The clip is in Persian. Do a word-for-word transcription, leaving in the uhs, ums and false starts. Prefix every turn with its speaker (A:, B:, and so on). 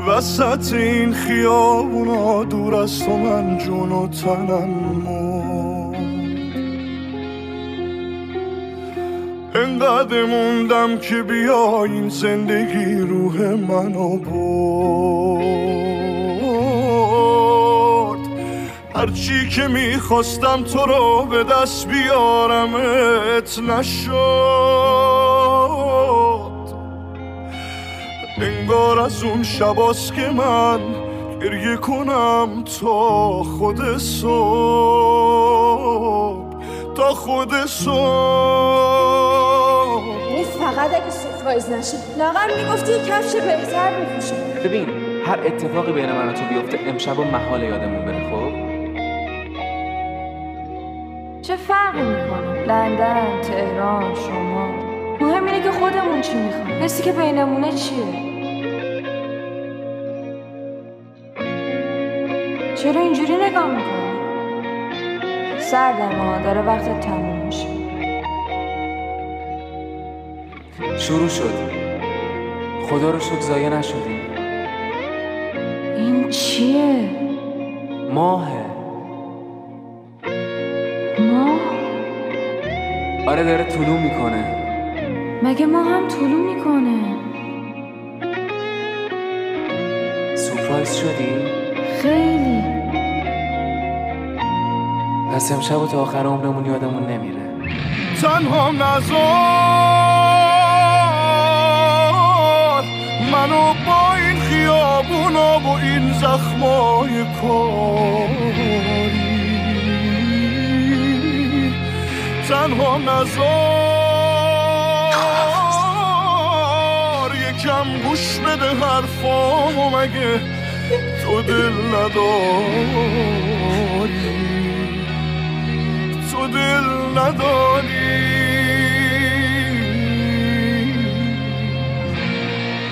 A: وسط این خیابونا دور از تو من جون و تنم مرد. انقدر موندم که بیا این زندگی روح منو برد. هرچی که میخواستم تو رو به دست بیارمت نشد. انگار از اون شباست که من گریه کنم تا خود صبح، تا خود صبح.
B: نیست فقط اگه سورپرایز نشه لاغر میگفتی یه کفش بهتر بپوشم.
C: ببین هر اتفاقی بین من و تو بیفته امشب و محال یادمون بره. خب
B: چه فرقی میکنه؟ لندن، تهران، شما، مهم اینه که خودمون چی میخوایم. حسی که بینمونه چیه؟ چرا اینجوری نگاه میکنی؟ سردم داره وقتت تموم میشه.
C: شروع شد، خدا رو شکر ضایع نشدیم.
B: این چیه؟
C: ماهه.
B: ماه؟
C: آره داره طلوع میکنه.
B: مگه ما هم طلوع میکنه؟
C: سورپرایز شدی؟
B: خیلی.
C: پس امشب و تا آخر عمرمون یادمون نمیره.
A: تنها نذار منو با این خیابونا و این زخمای کاری. تنها نذار یکم گوش بده حرفامو، مگه تو دل نداری؟ تو دل نداری؟